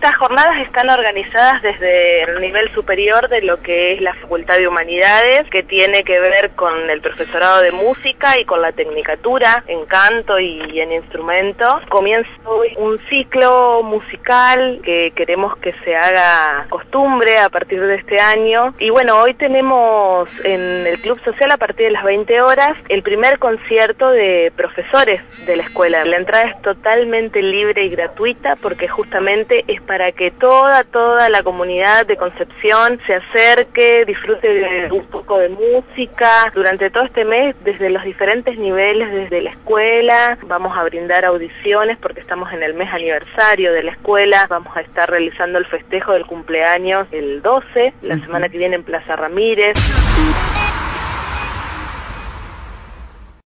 Estas jornadas están organizadas desde el nivel superior de lo que es la Facultad de Humanidades, que tiene que ver con el profesorado de música y con la tecnicatura en canto y en instrumento. Comienza hoy un ciclo musical que queremos que se haga costumbre a partir de este año. Y bueno, hoy tenemos en el Club Social a partir de las 20 horas el primer concierto de profesores de la escuela. La entrada es totalmente libre y gratuita porque justamente es para que toda la comunidad de Concepción se acerque, disfrute de un poco de música. Durante todo este mes, desde los diferentes niveles, desde la escuela, vamos a brindar audiciones porque estamos en el mes aniversario de la escuela. Vamos a estar realizando el festejo del cumpleaños el 12, la semana que viene en Plaza Ramírez.